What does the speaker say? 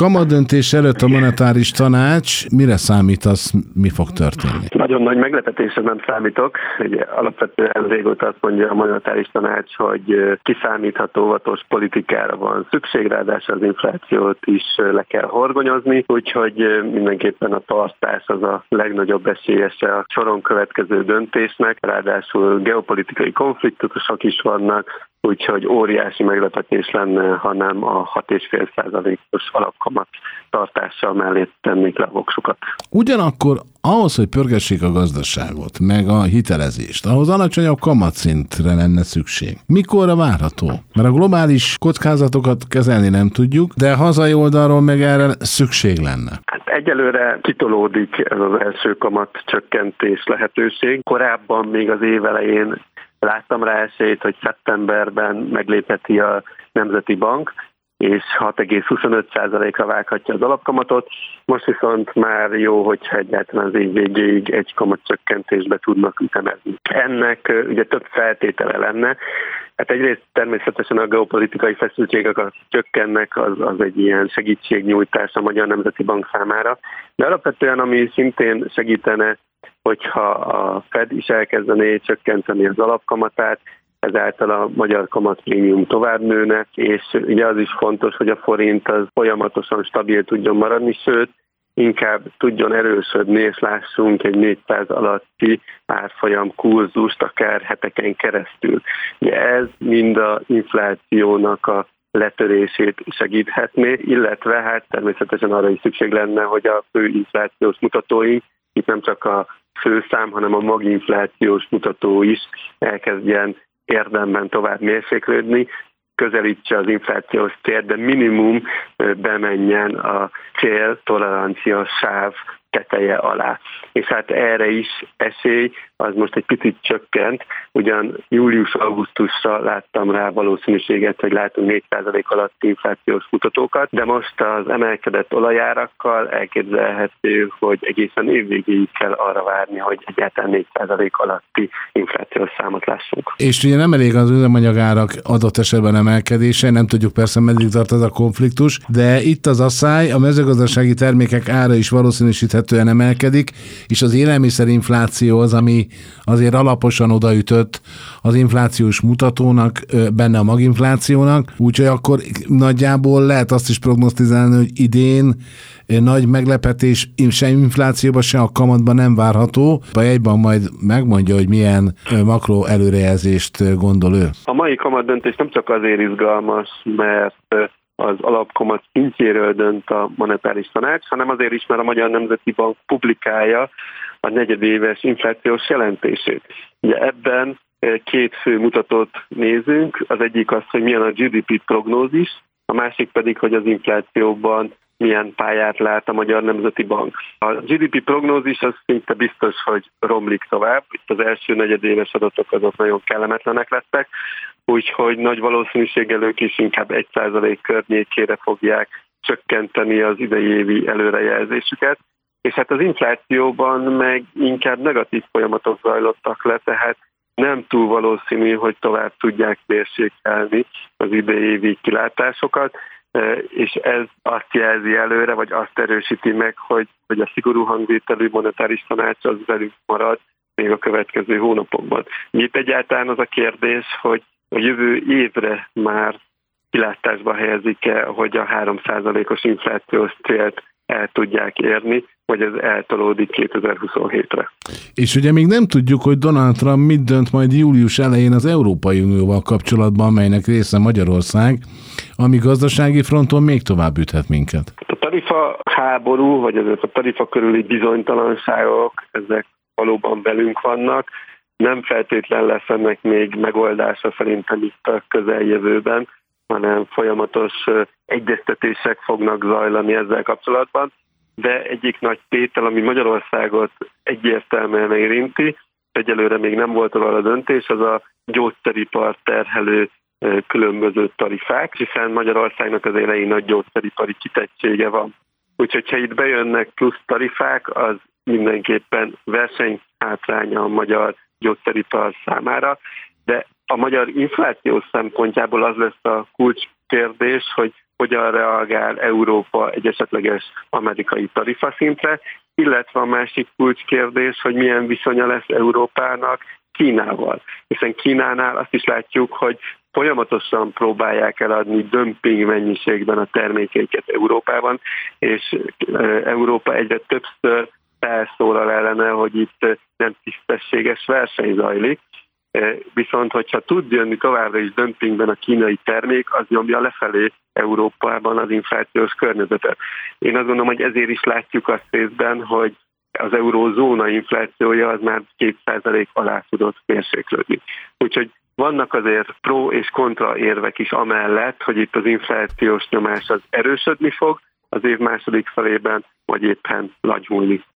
kamatdöntés előtt a monetáris tanács, mire számítasz, mi fog történni? Nagyon nagy meglepetésre nem számítok. Ugye alapvetően régóta azt mondja a monetáris tanács, hogy kiszámítható óvatos politikára van szükség, ráadásul az inflációt is le kell horgonyozni, úgyhogy mindenképpen a tartás az a legnagyobb esélyese a soron következő döntésnek, ráadásul geopolitikai konfliktusok is vannak, úgyhogy óriási meglepetés lenne, hanem a 6,5%-os alapkamat tartással mellé tennék le a voksukat. Ugyanakkor ahhoz, hogy pörgessék a gazdaságot, meg a hitelezést, ahhoz alacsonyabb kamatszintre lenne szükség. Mikorra várható? Mert a globális kockázatokat kezelni nem tudjuk, de hazai oldalról meg erre szükség lenne. Egyelőre kitolódik ez az első kamat csökkentés lehetőség. Korábban még az év elején láttam rá esélyt, hogy szeptemberben meglépheti a Nemzeti Bank, és 6,25%-ra vághatja az alapkamatot. Most viszont már jó, hogyha egyáltalán az év végéig egy kamatcsökkentésbe tudnak ütemezni. Ennek ugye több feltétele lenne. Hát egyrészt természetesen a geopolitikai feszültségek csökkennek, az egy ilyen segítségnyújtás a Magyar Nemzeti Bank számára. De alapvetően, ami szintén segítene, hogyha a Fed is elkezdené csökkenteni az alapkamatát, ezáltal a magyar kamatprémium tovább nőne, és ugye az is fontos, hogy a forint az folyamatosan stabil tudjon maradni, sőt, inkább tudjon erősödni, és lássunk egy 400 alatti árfolyam kurzust akár heteken keresztül. Ugye ez mind az inflációnak a letörését segíthetné, illetve hát természetesen arra is szükség lenne, hogy a fő inflációs mutatóink, itt nem csak a főszám, hanem a maginflációs mutató is elkezdjen érdemben tovább mérséklődni, közelítse az inflációs célt, de minimum bemenjen a cél tolerancia sáv teteje alá. És hát erre is esély, az most egy picit csökkent, ugyan július-augusztusra láttam rá valószínűséget, hogy látunk 4% alatti inflációs mutatókat, de most az emelkedett olajárakkal elképzelhető, hogy egészen évvégéig kell arra várni, hogy egyáltalán 4% alatti inflációs számot lássunk. És ugye nem elég az üzemanyagárak adott esetben emelkedése, nem tudjuk persze meddig tart ez a konfliktus, de itt az asszály, a mezőgazdasági termékek ára is valószínűsíthetően emelkedik, és az élelmiszerinfláció az, ami azért alaposan odaütött az inflációs mutatónak, benne a maginflációnak, úgyhogy akkor nagyjából lehet azt is prognosztizálni, hogy idén nagy meglepetés se inflációban, se a kamatban nem várható. A jegybank majd megmondja, hogy milyen makro előrejelzést gondol ő. A mai kamatdöntés nem csak azért izgalmas, mert az alapkamat szintjéről dönt a monetáris tanács, hanem azért is, mert a Magyar Nemzeti Bank publikálja a negyedéves inflációs jelentését. Ugye ebben két fő mutatót nézünk, az egyik az, hogy milyen a GDP prognózis, a másik pedig, hogy az inflációban milyen pályát lát a Magyar Nemzeti Bank. A GDP prognózis az szinte biztos, hogy romlik tovább. Itt az első negyedéves adatok azok nagyon kellemetlenek lettek, úgyhogy nagy valószínűséggel ők is inkább 1% környékére fogják csökkenteni az idei évi előrejelzésüket. És hát az inflációban meg inkább negatív folyamatok zajlottak le, tehát nem túl valószínű, hogy tovább tudják mérsékelni az idei évi kilátásokat, és ez azt jelzi előre, vagy azt erősíti meg, hogy a szigorú hangvételű monetáris tanács az velünk marad még a következő hónapokban. Itt egyáltalán az a kérdés, hogy a jövő évre már kilátásba helyezik-e, hogy a 3%-os inflációs célt el tudják érni, vagy ez eltolódik 2027-re. És ugye még nem tudjuk, hogy Donald Trump mit dönt majd július elején az Európai Unióval kapcsolatban, amelynek része Magyarország, ami gazdasági fronton még tovább üthet minket. A tarifa háború, vagy ezek a tarifa körüli bizonytalanságok, ezek valóban velünk vannak. Nem feltétlen lesz ennek még megoldása szerintem itt a közeljövőben, hanem folyamatos egyeztetések fognak zajlani ezzel kapcsolatban. De egyik nagy tétel, ami Magyarországot egyértelműen érinti, egyelőre még nem volt róla döntés, az a gyógyszeripar terhelő különböző tarifák, hiszen Magyarországnak az elején nagy gyógyszeripari kitettsége van. Úgyhogy ha itt bejönnek plusz tarifák, az mindenképpen versenyhátránya a magyar gyógyszeripar számára, de a magyar infláció szempontjából az lesz a kulcskérdés, hogy hogyan reagál Európa egy esetleges amerikai tarifaszintre, illetve a másik kulcskérdés, hogy milyen viszonya lesz Európának Kínával. Hiszen Kínánál azt is látjuk, hogy folyamatosan próbálják eladni dömping mennyiségben a termékeiket Európában, és Európa egyre többször felszólal ellene, hogy itt nem tisztességes verseny zajlik. Viszont, hogyha tud jönni továbbra is dömpingben a kínai termék, az nyomja lefelé Európában az inflációs környezetet. Én azt gondolom, hogy ezért is látjuk azt részben, hogy az eurózóna inflációja az már 2% alá tudott mérséklődni. Úgyhogy vannak azért pro és kontra érvek is amellett, hogy itt az inflációs nyomás az erősödni fog az év második felében, vagy éppen lagyulni.